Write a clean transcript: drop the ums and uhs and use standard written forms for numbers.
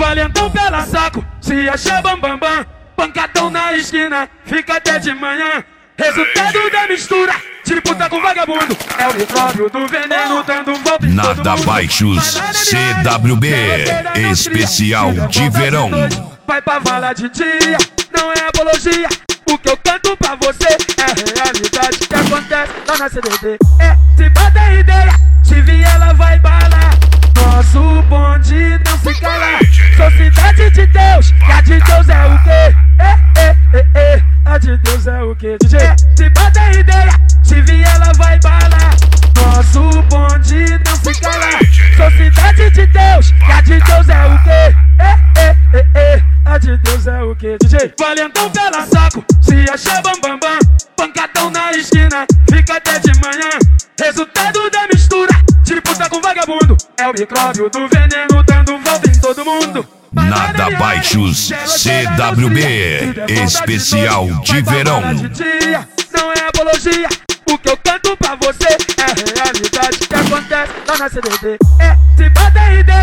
valentão pela saco, se acha bambambam. Pancadão na esquina, fica até de manhã. Resultado da mistura, disputa com vagabundo. É o micróbio do veneno dando volta em todo mundo. Nada Baixos CWB, especial de verão. Vai pra vala de dia, não é apologia. O que eu canto pra você é realidade que acontece lá na CDD. Se bota ideia, se vier ela vai balar. Nosso bonde não se cala. Sou cidade de Deus, e a de Deus é o quê? A de Deus é o quê, DJ? Se bota ideia, se vier ela vai balar. Nosso bonde não se cala. Sou cidade de Deus, e a de Deus é o quê? A de Deus é o quê, DJ? Valentão pela saco, se acha bambambam. Pancadão na esquina, fica até de manhã. Resultado da mistura, disputa com vagabundo. É o micróbio do veneno dando volta em todo mundo. Nada Baixos CWB, especial de verão. Não é apologia, o que eu canto pra você é realidade que acontece lá na CDD. Se bota ideia.